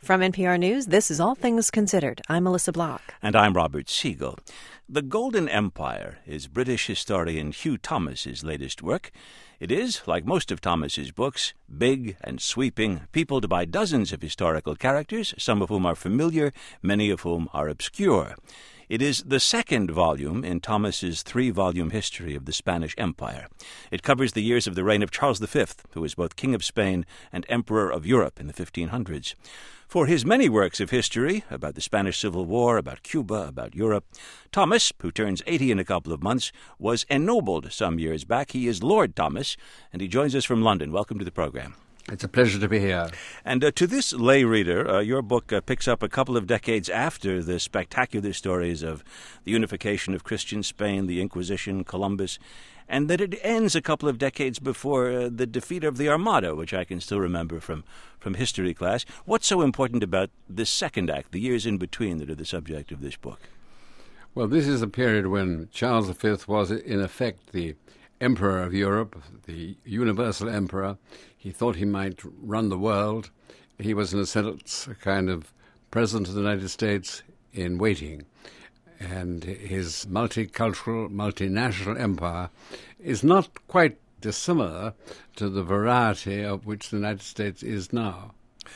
From NPR News, this is All Things Considered. I'm Melissa Block. And I'm Robert Siegel. The Golden Empire is British historian Hugh Thomas's latest work. It is, like most of Thomas's books, big and sweeping, peopled by dozens of historical characters, some of whom are familiar, many of whom are obscure. It is the second volume in Thomas's three-volume history of the Spanish Empire. It covers the years of the reign of Charles V, who was both King of Spain and Emperor of Europe in the 1500s. For his many works of history, about the Spanish Civil War, about Cuba, about Europe, Thomas, who turns 80 in a couple of months, was ennobled some years back. He is Lord Thomas, and he joins us from London. Welcome to the program. It's a pleasure to be here. And to this lay reader, your book picks up a couple of decades after the spectacular stories of the unification of Christian Spain, the Inquisition, Columbus, and that it ends a couple of decades before the defeat of the Armada, which I can still remember from history class. What's so important about this second act, the years in between that are the subject of this book? Well, this is a period when Charles V was, in effect, the Emperor of Europe, the universal emperor. He thought he might run the world. He was, in a sense, a kind of president of the United States in waiting. And his multicultural, multinational empire is not quite dissimilar to the variety of which the United States is now.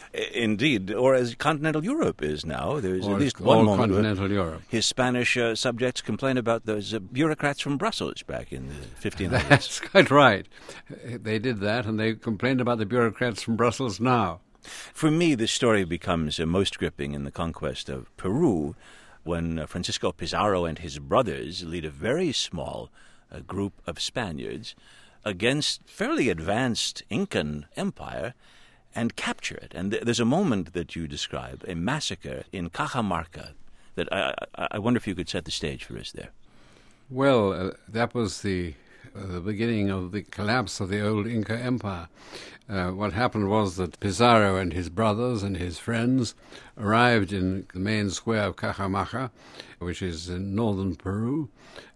Indeed, or as continental Europe is now. There's or at least one moment continental Europe. His Spanish subjects complain about those bureaucrats from Brussels back in the 1500s. That's quite right. They did that, and they complained about the bureaucrats from Brussels now. For me, the story becomes most gripping in the conquest of Peru, when Francisco Pizarro and his brothers lead a very small group of Spaniards against fairly advanced Incan empire and capture it. And there's a moment that you describe, a massacre in Cajamarca, that I wonder if you could set the stage for us there. Well, that was the beginning of the collapse of the old Inca Empire. What happened was that Pizarro and his brothers and his friends arrived in the main square of Cajamarca, which is in northern Peru,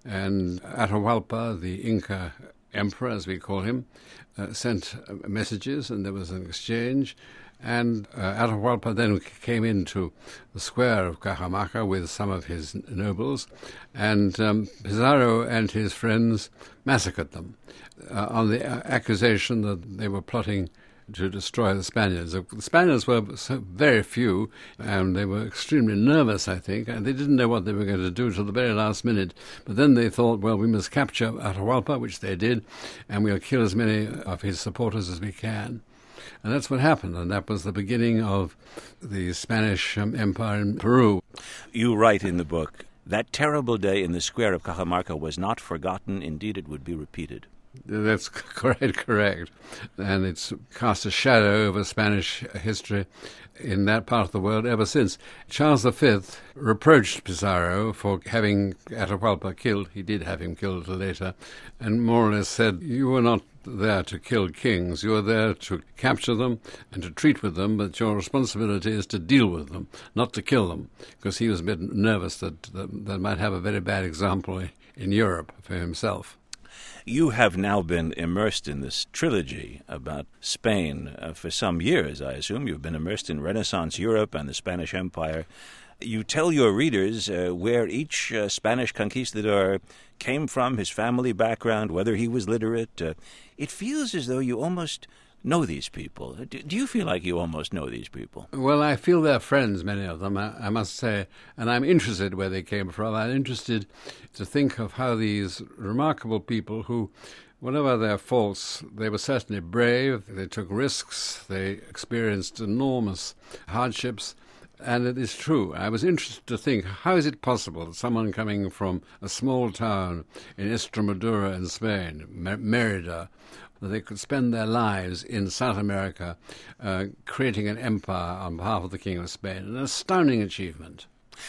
and Atahualpa, the Inca emperor, as we call him, sent messages, and there was an exchange. And Atahualpa then came into the square of Cajamarca with some of his nobles, and Pizarro and his friends massacred them on the accusation that they were plotting to destroy the Spaniards. The Spaniards were so very few, and they were extremely nervous, I think, and they didn't know what they were going to do till the very last minute. But then they thought, well, we must capture Atahualpa, which they did, and we'll kill as many of his supporters as we can. And that's what happened, and that was the beginning of the Spanish Empire in Peru. You write in the book, that terrible day in the square of Cajamarca was not forgotten. Indeed, it would be repeated. That's quite correct. And it's cast a shadow over Spanish history in that part of the world ever since. Charles V reproached Pizarro for having Atahualpa killed. He did have him killed later, and more or less said, you were not there to kill kings. You were there to capture them and to treat with them, but your responsibility is to deal with them, not to kill them, because he was a bit nervous that might have a very bad example in Europe for himself. You have now been immersed in this trilogy about Spain for some years, I assume. You've been immersed in Renaissance Europe and the Spanish Empire. You tell your readers where each Spanish conquistador came from, his family background, whether he was literate. It feels as though you almost know these people. Do you feel like you almost know these people? Well, I feel they're friends, many of them, I must say, and I'm interested where they came from. I'm interested to think of how these remarkable people who, whatever their faults, they were certainly brave, they took risks, they experienced enormous hardships, and it is true. I was interested to think, how is it possible that someone coming from a small town in Estremadura in Spain, Merida, that they could spend their lives in South America creating an empire on behalf of the King of Spain. An astounding achievement.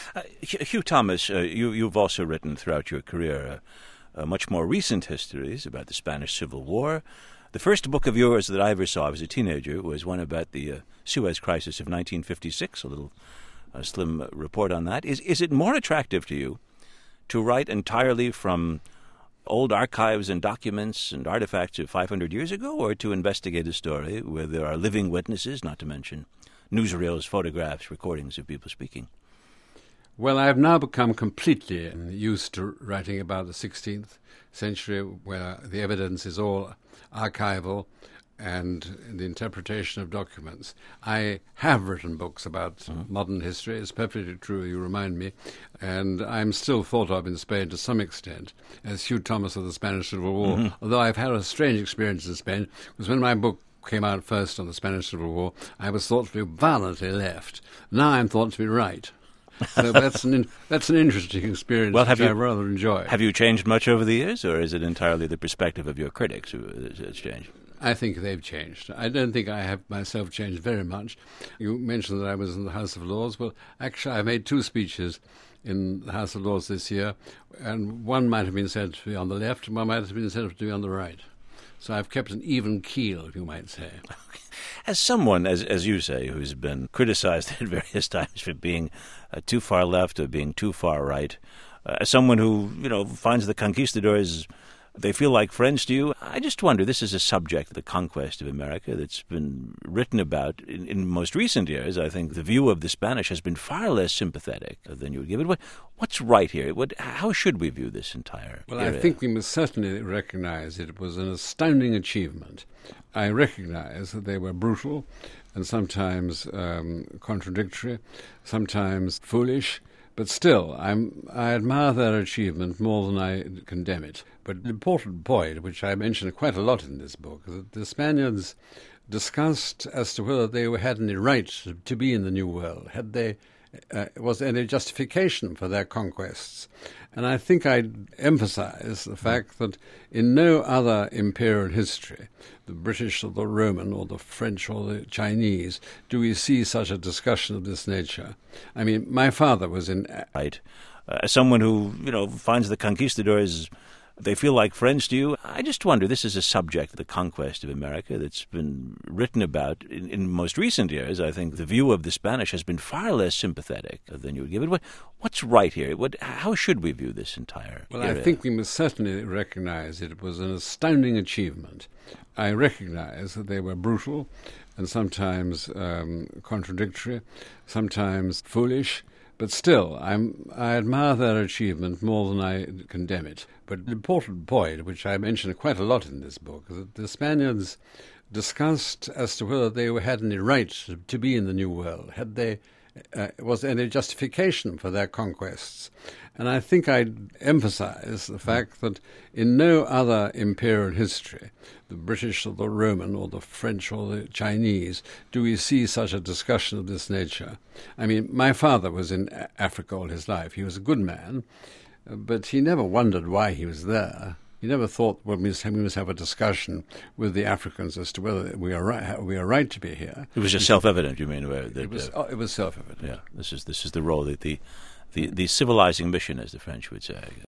Hugh Thomas, you've also written throughout your career much more recent histories about the Spanish Civil War. The first book of yours that I ever saw, I was a teenager, was one about the Suez Crisis of 1956, a little slim report on that. Is it more attractive to you to write entirely from old archives and documents and artifacts of 500 years ago, or to investigate a story where there are living witnesses, not to mention newsreels, photographs, recordings of people speaking. Well, I've now become completely used to writing about the 16th century, where the evidence is all archival and the interpretation of documents. I have written books about modern history. It's perfectly true, you remind me. And I'm still thought of in Spain to some extent as Hugh Thomas of the Spanish Civil War, although I've had a strange experience in Spain, because when my book came out first on the Spanish Civil War, I was thought to be violently left. Now I'm thought to be right. So that's an interesting experience, which I rather enjoy. Have you changed much over the years, or is it entirely the perspective of your critics who has changed? I think they've changed. I don't think I have myself changed very much. You mentioned that I was in the House of Lords. Well, actually, I made 2 speeches in the House of Lords this year, and one might have been said to be on the left, and one might have been said to be on the right. So I've kept an even keel, you might say. As someone, as you say, who's been criticized at various times for being too far left or being too far right, as someone who, finds the conquistadors, they feel like friends to you, I just wonder, this is a subject, the conquest of America, that's been written about in most recent years. I think the view of the Spanish has been far less sympathetic than you would give it. What's right here? How should we view this entire Well, area? I think we must certainly recognize it was an astounding achievement. I recognize that they were brutal and sometimes contradictory, sometimes foolish, but still, I admire their achievement more than I condemn it. But the important point, which I mention quite a lot in this book, is that the Spaniards discussed as to whether they had any right to be in the New World, was there any justification for their conquests. And I think I'd emphasize the fact that in no other imperial history, the British or the Roman or the French or the Chinese, do we see such a discussion of this nature. I mean, my father was in... Right. As someone who, finds the conquistadors, they feel like friends to you, I just wonder, this is a subject, the conquest of America, that's been written about in most recent years. I think the view of the Spanish has been far less sympathetic than you would give it. What's right here? How should we view this entire Well, area? I think we must certainly recognize it was an astounding achievement. I recognize that they were brutal and sometimes contradictory, sometimes foolish, but still, I admire their achievement more than I condemn it. But the important point, which I mention quite a lot in this book, is that the Spaniards discussed as to whether they had any right to be in the New World. Was there any justification for their conquests? And I think I'd emphasize the fact that in no other imperial history, the British or the Roman or the French or the Chinese, do we see such a discussion of this nature. I mean, my father was in Africa all his life. He was a good man, but he never wondered why he was there. He never thought, well, we must have a discussion with the Africans as to whether we are right to be here. It was just self-evident, you mean? It was self-evident. Yeah, this is the role that the civilizing mission, as the French would say.